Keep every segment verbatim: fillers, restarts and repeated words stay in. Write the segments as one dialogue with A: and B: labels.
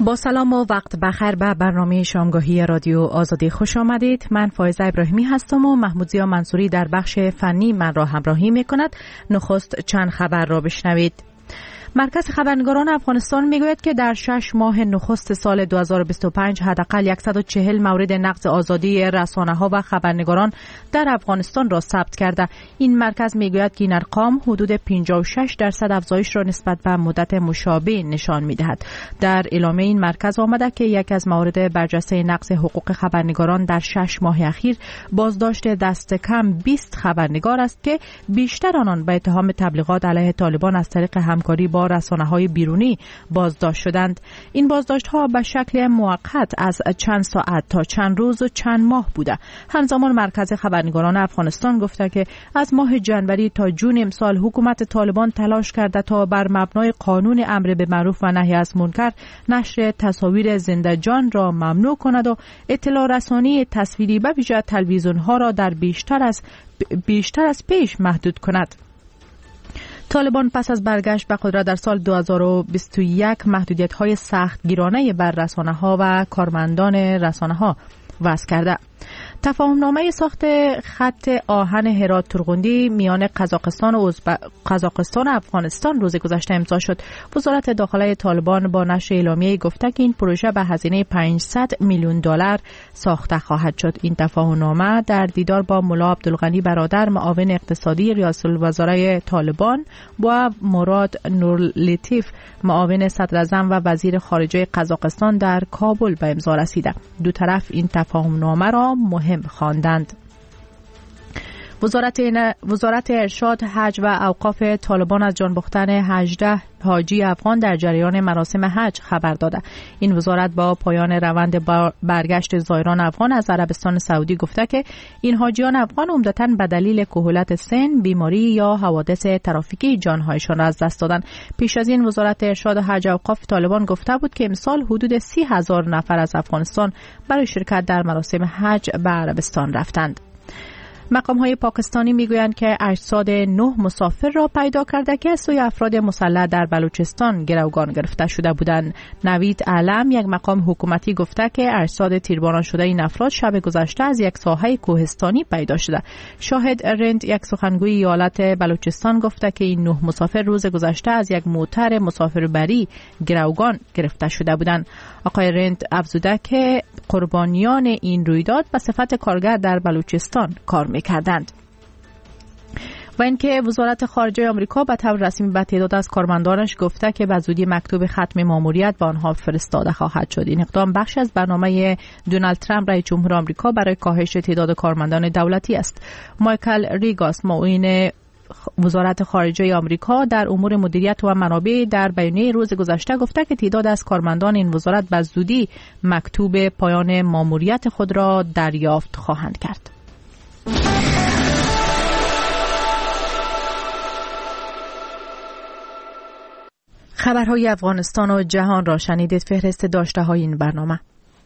A: با سلام و وقت بخیر به برنامه شامگاهی رادیو آزادی خوش آمدید. من فائزه ابراهیمی هستم و محمود ضیا منصوری در بخش فنی من را همراهی می کند. نخست چند خبر را بشنوید. مرکز خبرنگاران افغانستان میگوید که در شش ماه نخست سال دو هزار و بیست و پنج حداقل صد و چهل مورد نقض آزادی رسانه‌ها و خبرنگاران در افغانستان را ثبت کرده. این مرکز میگوید که این ارقام حدود پنجاه و شش درصد افزایش را نسبت به مدت مشابه نشان میدهد. در اعلامیه این مرکز آمده که یکی از موارد برجسته نقض حقوق خبرنگاران در شش ماه اخیر بازداشت دست کم بیست خبرنگار است که بیشتر آنان به اتهام تبلیغات علیه طالبان از طریق همکاری با رسانه‌های بیرونی بازداشت شدند. این بازداشت‌ها به شکل موقت از چند ساعت تا چند روز و چند ماه بوده. همزمان مرکز خبرنگاران افغانستان گفته که از ماه جنوری تا جون امسال حکومت طالبان تلاش کرده تا بر مبنای قانون امر به معروف و نهی از منکر نشر تصاویر زنده جان را ممنوع کند و اطلاع رسانی تصویری به ویژه تلویزیون‌ها را در بیشتر از بیشتر از پیش محدود کند. طالبان پس از برگشت به قدرت در سال دو هزار و بیست و یک محدودیت‌های سختگیرانه بر رسانه‌ها و کارمندان رسانه‌ها وضع کرده. تفاهمنامه ساخت خط آهن هرات ترغوندی میان قزاقستان و ازب... قزاقستان و افغانستان روز گذشته امضا شد. وزارت داخله طالبان با نشر اعلامیه گفته که این پروژه به هزینه پانصد میلیون دلار ساخته خواهد شد. این تفاهمنامه در دیدار با ملا عبدالغنی برادر معاون اقتصادی ریاست الوزرای طالبان با مراد نورلطیف معاون صدر اعظم و وزیر خارجه قزاقستان در کابل به امضا رسیده. دو طرف این تفاهمنامه را مهم خواندند. وزارت وزارت ارشاد، حج و اوقاف طالبان از جان باختن هجده حاجی افغان در جریان مراسم حج خبر داده. این وزارت با پایان روند برگشت زائران افغان از عربستان سعودی گفته که این حاجیان افغان عمدتاً به دلیل کهولت سن، بیماری یا حوادث ترافیکی جانهایشان را از دست دادند. پیش از این وزارت ارشاد و حج و اوقاف طالبان گفته بود که امسال حدود سی هزار نفر از افغانستان برای شرکت در مراسم حج به عربستان رفتند. مقام‌های پاکستانی میگویند که اجساد نه مسافر را پیدا کرده که از سوی افراد مسلح در بلوچستان گروگان گرفته شده بودند. نوید علم، یک مقام حکومتی، گفته که اجساد تیرباران شده این افراد شب گذشته از یک ساحه کوهستانی پیدا شده. شاهد رند، یک سخنگوی ایالت بلوچستان، گفته که این نه مسافر روز گذشته از یک موتر مسافربری گروگان گرفته شده بودند. آقای رند افزوده که قربانیان این رویداد به صفت کارگر در بلوچستان کار می‌کردند. و اینکه وزارت خارجه آمریکا به طور رسمی به تعداد از کارمندانش گفته که به زودی مکتوب ختم ماموریت به آنها فرستاده خواهد شد. این اقدام بخش از برنامه دونالد ترامپ رئیس جمهور آمریکا برای کاهش تعداد کارمندان دولتی است. مایکل ریگاس، معاون وزارت خارجه آمریکا در امور مدیریت و منابع، در بیانیه روز گذشته گفته که تعداد از کارمندان این وزارت به زودی مکتوب پایان ماموریت خود را دریافت خواهند کرد. خبرهای افغانستان و جهان را شنیدید. فهرست داشته های این برنامه.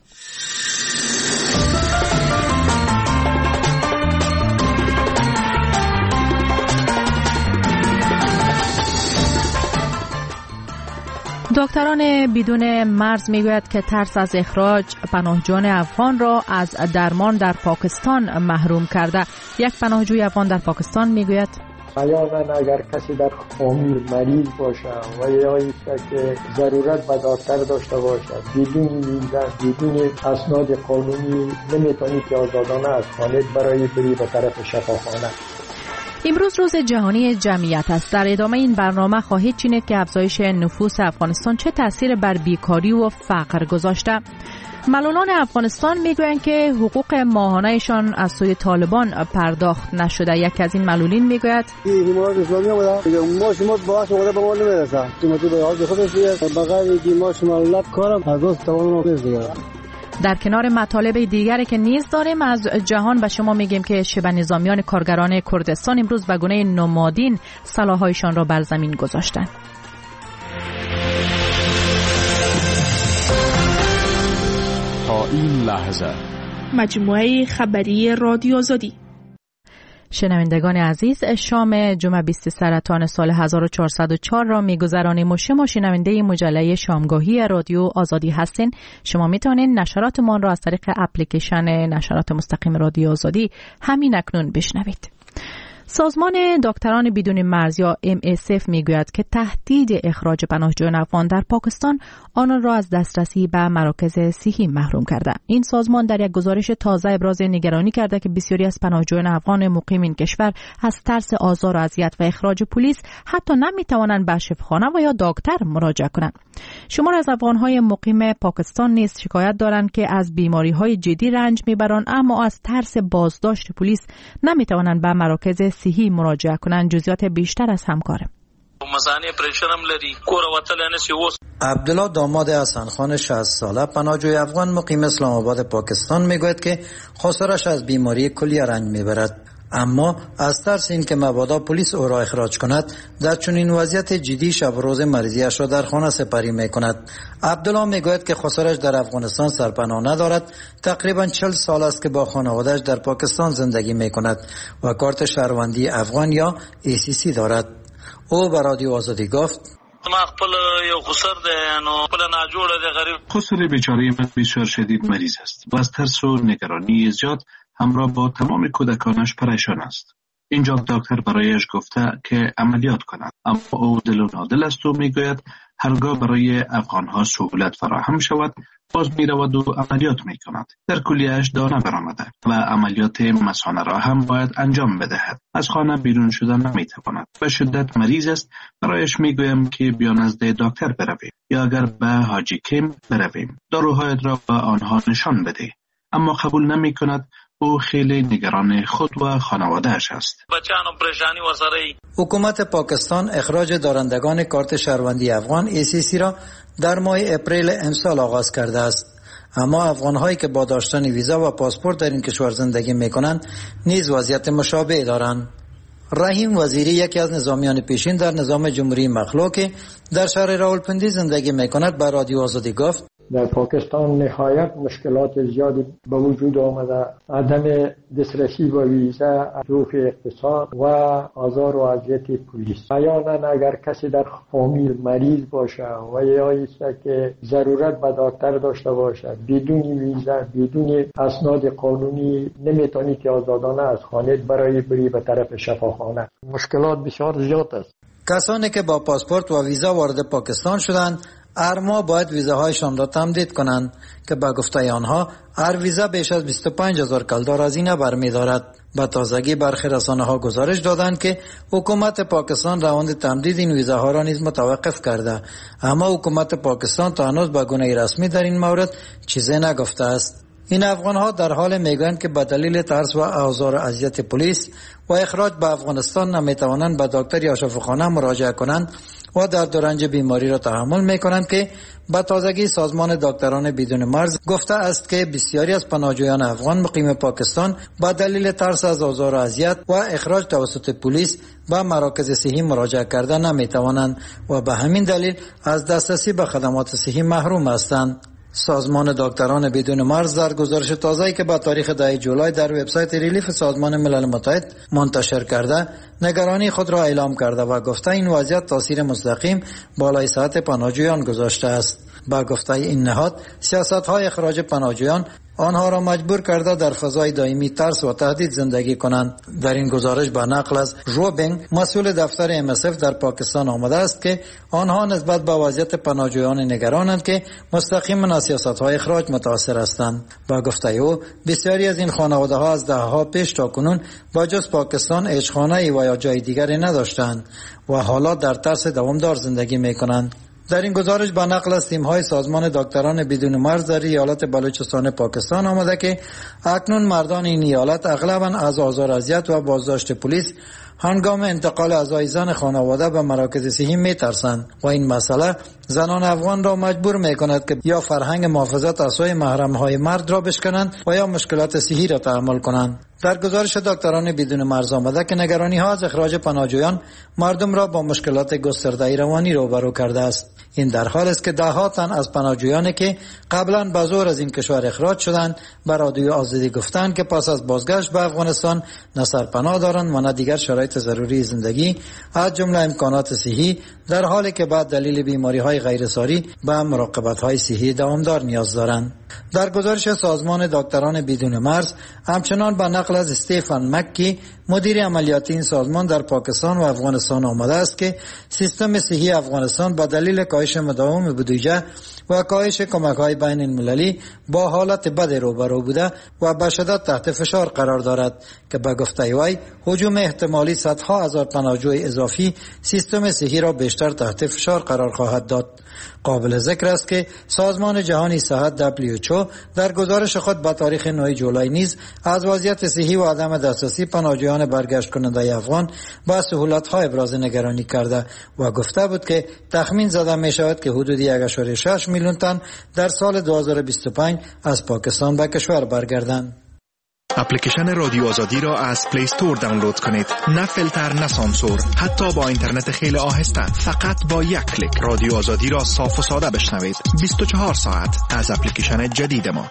A: دکتران بدون مرز میگوید که ترس از اخراج پناهجویان افغان را از درمان در پاکستان محروم کرده. یک پناهجوی افغان در پاکستان میگوید
B: عیانا اگر کسی در خامیر مریض باشه و یا که ضرورت به دکتر داشته باشه، بدون ویزا، بدون اسناد قانونی نمیتونید که آزادانه از خانه برای بری به طرف شفاخانه.
A: امروز روز جهانی جمعیت است. در ادامه این برنامه خواهید شنید که افزایش نفوس افغانستان چه تأثیر بر بیکاری و فقر گذاشته. معلولان افغانستان میگویند که حقوق ماهانه‌شان از سوی طالبان پرداخت نشده. یکی از این معلولین میگوید
C: حمایت اسلامی بوده، ما شما باعث شده به ما نمیرسه. قیمتی به حال خودش بغیر که ما معلولات کارم از دوست توانم دیگه.
A: در کنار مطالب دیگری که نیز داریم از جهان به شما میگیم که شبه نظامیان کارگران کردستان امروز به گونه نمادین سلاح‌هایشان را بر زمین گذاشتند.
D: تا این لحظه
E: مجموعه خبری رادیو آزادی.
A: شنوندگان عزیز، شام جمعه بیست سرطان سال هزار و چهارصد و چهار را می‌گذرانیم و شما شنونده مجله شامگاهی رادیو آزادی هستین. شما میتونین نشراتمان را از طریق اپلیکیشن نشرات مستقیم رادیو آزادی همین اکنون بشنوید. سازمان دکتران بدون مرز یا ام اس اف میگوید که تهدید اخراج پناهجویان افغان در پاکستان آنان را از دسترسی به مراکز صحی محروم کرده. این سازمان در یک گزارش تازه ابراز نگرانی کرده که بسیاری از پناهجویان افغان مقیم این کشور از ترس آزار و اذیت و اخراج پلیس حتی نمیتوانند به شفاخانه و یا دکتر مراجعه کنند. شمار از افغان‌های مقیم پاکستان نیز شکایت دارند که از بیماری‌های جدی رنج میبرند، اما از ترس بازداشت پلیس نمیتوانند به مراکز صحی مراجعه کنند. جزئیات بیشتر از همکارم.
D: عبدالله داماد حسن خان شصت ساله پناهجوی افغان مقیم اسلام آباد پاکستان میگوید که خسارش از بیماری کلیه رنج میبرد، اما از ترس این که مبادا پلیس او را اخراج کند در چنین وضعیت جدی شب و روز مریضیش را در خانه سپری می کند. عبدالله می گوید که خسارش در افغانستان سرپناه ندارد. تقریبا چهل سال است که با خانواده‌اش در پاکستان زندگی می کند و کارت شهروندی افغان یا ای سی سی دارد. او به رادیو آزادی گفت:
E: خسر بیچاره من بسیار شدید مریض است و از ترس و نگرانی زیاد همراه با تمام کودکانش پریشان است. اینجا دکتر برایش گفته که عملیات کند، اما او دل و نادل است و میگوید هرگاه برای افغانها سهولت فراهم شود باز میرود و عملیات میکند. در کلیهش دانه برآمده و عملیات مثانه را هم باید انجام بدهد. از خانه بیرون شدن نمیتواند. به شدت مریض است. برایش میگویم که بیا نزد دکتر برویم یا اگر به حاجی کیم برویم داروهایت را به آنها نشان بده، اما قبول نمیکند. او خیلی نگران خود و خانواده‌اش است.
D: حکومت پاکستان اخراج دارندگان کارت شهروندی افغان ای سی سی را در ماه اپریل امسال آغاز کرده است، اما افغان‌هایی که با داشتن ویزا و پاسپورت در این کشور زندگی می‌کنند نیز وضعیت مشابه دارند. رحیم وزیری یکی از نظامیان پیشین در نظام جمهوری مخلوع که در شهر راولپنڈی زندگی می‌کند به رادیو آزادی گفت:
B: در پاکستان نهایت مشکلات زیادی به وجود آمده، عدم دسترسی به ویزا، ضعف اقتصاد و آزار و اذیت پلیس. احیانا اگر کسی در فامیل مریض باشه و یا ایسته که ضرورت به دکتر داشته باشد، بدون ویزا، بدون اسناد قانونی نمیتونی که آزادانه از خانه برای بری به طرف شفاخانه. مشکلات بسیار زیاد است.
D: کسانی که با پاسپورت و ویزا وارد پاکستان شدند هر ماه باید ویزاهایشان را تمدید کنند که به گفته آنها هر ویزا بیش از بیست و پنج هزار کلدار هزینه برمی‌دارد. به تازگی برخی رسانه‌ها گزارش دادند که حکومت پاکستان روند تمدید این ویزاها را نیز متوقف کرده، اما حکومت پاکستان تا هنوز به گونه رسمی در این مورد چیزی نگفته است. این افغان‌ها در حال میگویند که به دلیل ترس و آزار و اذیت پلیس و اخراج به افغانستان نمیتوانند به دکتر یا شفاخانه مراجعه کنند و درد و رنج بیماری را تحمل میکنند که به تازگی سازمان دکتران بدون مرز گفته است که بسیاری از پناهجویان افغان مقیم پاکستان به دلیل ترس از آزار و اذیت و اخراج توسط پلیس به مراکز صحی مراجعه کرده نمیتوانند و به همین دلیل از دسترسی به خدمات صحی محروم هستند. سازمان دکتران بدون مرز در گزارش تازه‌ای که با تاریخ ده جولای در وبسایت ریلیف سازمان ملل متحد منتشر کرده نگرانی خود را اعلام کرده و گفته این وضعیت تاثیر مستقیم بالای صحت پناهجویان گذاشته است. با گفته این نهاد سیاست‌های اخراج پناهجویان آنها را مجبور کرده در فضای دائمی ترس و تهدید زندگی کنند. در این گزارش به نقل از روبنگ مسئول دفتر ام اس اف در پاکستان آمده است که آنها نسبت به وضعیت پناهجویان نگرانند که مستقیما از سیاست‌های اخراج متاثر هستند. با گفته او بسیاری از این خانواده‌ها از دهه‌ها پیش تا کنون با جز پاکستان هیچ و یا جای دیگری نداشتند و حالا در ترس دوامدار زندگی می‌کنند. در این گزارش با نقل از تیم‌های سازمان دکتران بدون مرز در ایالت بلوچستان پاکستان آمده که اکنون مردان این ایالت اغلباً از آزار و اذیت و بازداشت پلیس هنگام انتقال اعضای زن خانواده به مراکز صحی میترسند و این مسئله زنان افغان را مجبور میکند که یا فرهنگ محافظت از سوی محرمهای مرد را بشکنند و یا مشکلات صحی را تحمل کنند. در گزارش دکتران بدون مرز آمده که نگرانی ها از اخراج پناهجویان مردم را با مشکلات گسترده روانی روبرو کرده است. این در حال است که ده ها تن از پناهجویانی که قبلا به زور از این کشور اخراج شدند به رادیو آزادی گفتند که پس از بازگشت به افغانستان نه سرپناه دارند و نه دیگر شرایط ضروری زندگی از جمله امکانات صحی، در حالی که بعد دلیل بیماری های غیرساری به مراقبت های صحی دوامدار نیاز دارند. در گزارش سازمان دکتران بدون مرز همچنان به نقل از استیفن مکی مدیر عملیاتی این سازمان در پاکستان و افغانستان آمده است که سیستم صحی افغانستان به دلیل کاهش مداوم بودجه و کاهش کمک‌های بین المللی با حالت بد روبرو بوده و به شدت تحت فشار قرار دارد که به گفته وی هجوم احتمالی صدها هزار پناهجوی اضافی سیستم صحی را بیشتر تحت فشار قرار خواهد داد. قابل ذکر است که سازمان جهانی صحت دبلیو اچ او در گزارش خود به تاریخ نه جولای نیز از وضعیت صحی و عدم دسترسی پناهجویان برگشت کننده افغان با سهولت‌ها ابراز نگرانی کرده و گفته بود که تخمین زده می شود که حدود یک ممیز شش میلیون تن در سال دو هزار و بیست و پنج از پاکستان به کشور برگردند.
F: اپلیکیشن رادیو آزادی را از پلی استور دانلود کنید. نه فیلتر نه سانسور، حتی با اینترنت خیلی آهسته، فقط با یک کلیک رادیو آزادی را صاف و ساده بشنوید. بیست و چهار ساعت از اپلیکیشن جدید ما.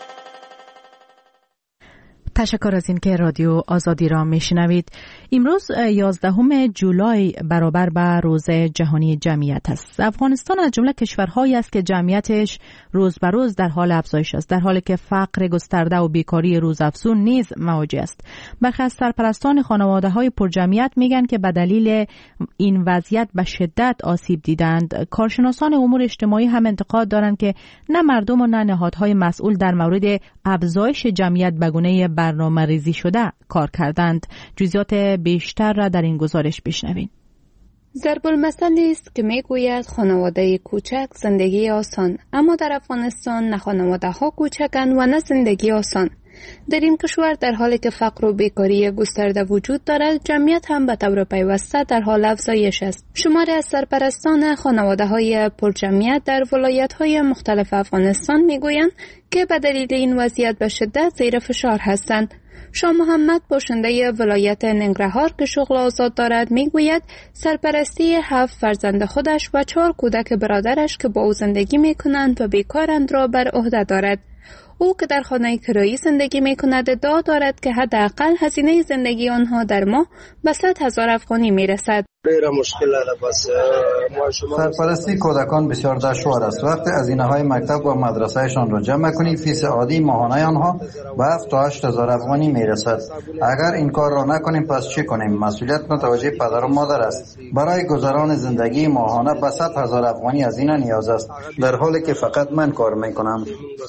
A: تشکر از اینکه رادیو آزادی را میشنوید. امروز یازدهم جولای برابر به روز جهانی جمعیت است. افغانستان از جمله کشورهایی است که جمعیتش روز به روز در حال افزایش است، در حالی که فقر گسترده و بیکاری روزافزون نیز مواجه است. برخی از سرپرستان خانواده‌های پرجمعیت میگن که به دلیل این وضعیت به شدت آسیب دیدند. کارشناسان امور اجتماعی هم انتقاد دارند که نه مردم و نه نهادهای مسئول در مورد افزایش جمعیت به گونه برنامه ریزی شده کار کردند. جزئیات بیشتر را در این گزارش بشنوین.
G: ضرب المثلی است که میگوید خانواده کوچک زندگی آسان، اما در افغانستان نه خانواده ها کوچکند و نه زندگی آسان. در این کشور در حالی که فقر و بیکاری گسترده وجود دارد، جمعیت هم به طور پیوسته در حال افزایش است. شماری از سرپرستان خانواده های پرجمعیت در ولایت های مختلف افغانستان میگویند که به دلیل این وضعیت به شدت زیر فشار هستند. شاه محمد باشنده ولایت ننگرهار که شغل آزاد دارد میگوید سرپرستی هفت فرزند خودش و چهار کودک برادرش که با او زندگی میکنند و بیکارند را بر عهده دارد. او که در خانه کرایی زندگی میکند ادعا دارد که حداقل هزینه زندگی آنها در ماه به صد هزار افغانی میرسد.
D: سرپرستی کودکان بسیار دشوار است. وقتی هزینه‌های مکتب و مدرسهشان را جمع کنی، فیس عادی ماهانه آنها به هفت تا هشت هزار افغانی میرسد. اگر این کار را نکنیم پس چی کنیم؟ مسئولیت متوجه پدر و مادر است. برای گذران زندگی ماهانه به صد هزار افغانی هزینه نیاز است، در حالی که فقط من کار میکنم.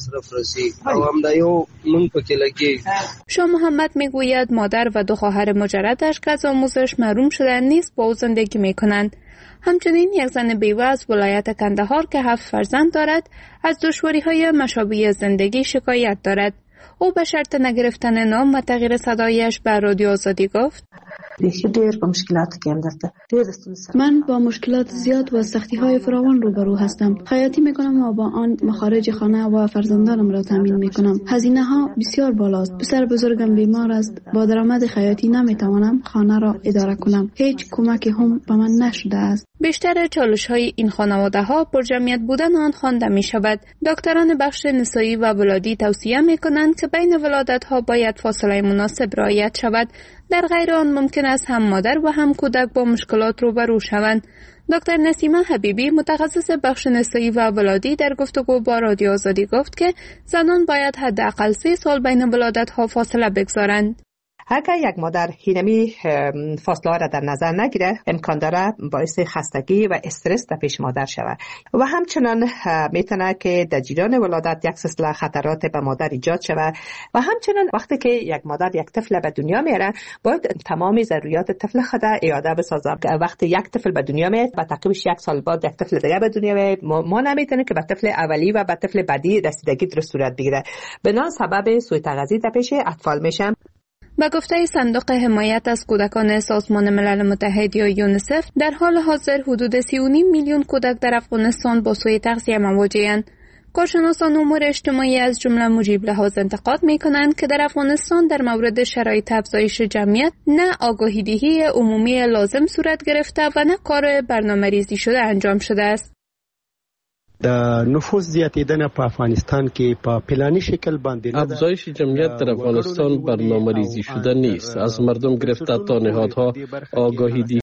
G: شاه محمد میگوید مادر و دو خواهر مجردش که از آموزش محروم شدند نیز با او زندگی میکنند. همچنین یک زن بیوه از ولایت کندهار که هفت فرزند دارد از دشواری‌های مشابه زندگی شکایت دارد. او به شرط نگرفتن نام و تغییر صدایش به رادیو آزادی گفت:
H: من با مشکلات زیاد و سختی‌های فراوان روبرو هستم. خیاطی میکنم و با آن مخارج خانه و فرزندانم را تامین میکنم. هزینه ها بسیار بالاست. پسر بزرگم بیمار است. با درآمد خیاطی نمیتوانم خانه را اداره کنم. هیچ کمکی هم به من نشده است.
G: بیشتر چالش‌های این خانواده‌ها پرجمعیت بودن آن خوانده می‌شود. دکتران بخش نسایی و ولادی توصیه می‌کنند که بین ولادت‌ها باید فاصله مناسب رعایت شود. در غیر آن ممکن است هم مادر و هم کودک با مشکلات روبرو شوند. دکتر نسیمه حبیبی متخصص بخش نسایی و ولادی در گفتگو با رادیو آزادی گفت که زنان باید حداقل سه سال بین ولادت‌ها فاصله بگذارند.
I: اگر یک مادر هینمی فاصله را در نظر نگیره، امکان داره باعث خستگی و استرس در پیش مادر شود و همچنان میتونه که در جریان ولادت یک سلسله خطرات به مادر ایجاد شود و همچنان وقتی که یک مادر یک طفل به دنیا میاره باید تمام ضروریات طفل خود اعاده بسازه. وقتی یک طفل به دنیا میاد و تقریبش یک سال بعد یک طفل دیگه به دنیا میاد، ما, ما نمیتونیم که به طفل اولی و به طفل بعدی رسیدگی درست صورت بگیره. بنا سبب سوء تغذیه در پیش اطفال میشه.
G: به گفته صندوق حمایت از کودکان سازمان ملل متحد یا یونیسف، در حال حاضر حدود سی و نیم میلیون کودک در افغانستان با سوء تغذیه مواجه‌اند. کارشناسان امور اجتماعی از جمله مجیب لحاظ انتقاد می کنند که در افغانستان در مورد شرایط افزایش جمعیت نه آگاهی دهی عمومی لازم صورت گرفته و نه کار برنامه‌ریزی شده انجام شده است.
J: د نفوذ زیاتیدنه په افغانستان کې په پلاني شکل باندې
K: افزایش جمعیت در افغانستان برنامه‌ریزی شده نیست. از مردم گرفته تا نهادها آگاهی